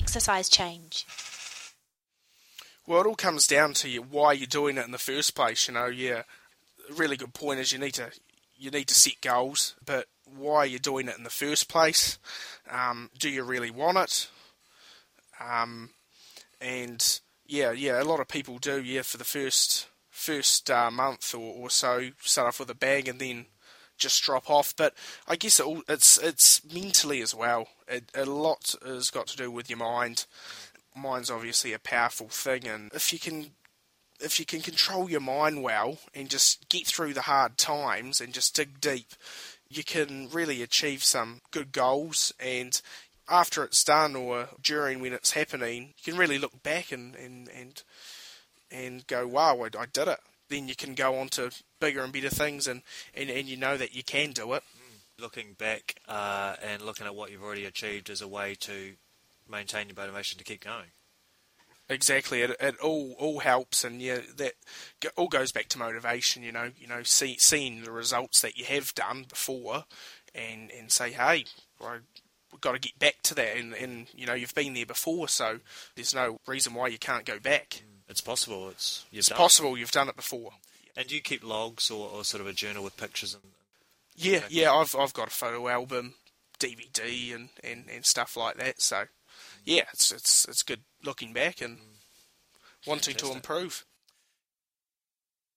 exercise change? Well, it all comes down to why you're doing it in the first place. A really good point is you need to set goals, but why you're doing it in the first place? Do you really want it? And a lot of people do. For the first month or so, start off with a bang and then just drop off. But I guess it's mentally as well. A lot has got to do with your mind. Mind's obviously a powerful thing, and if you can control your mind well and just get through the hard times and just dig deep, you can really achieve some good goals. And after it's done or during when it's happening, you can really look back and go, wow, I did it. Then you can go on to bigger and better things, and you know that you can do it. Looking back and looking at what you've already achieved is a way to maintain your motivation to keep going. Exactly, it all helps, and that all goes back to motivation. Seeing the results that you have done before, and say, hey, we've got to get back to that, and you've been there before, so there's no reason why you can't go back. It's possible. It's possible. You've done it before. And do you keep logs or sort of a journal with pictures? I've got a photo album, DVD, and stuff like that. So, it's good looking back and wanting to improve.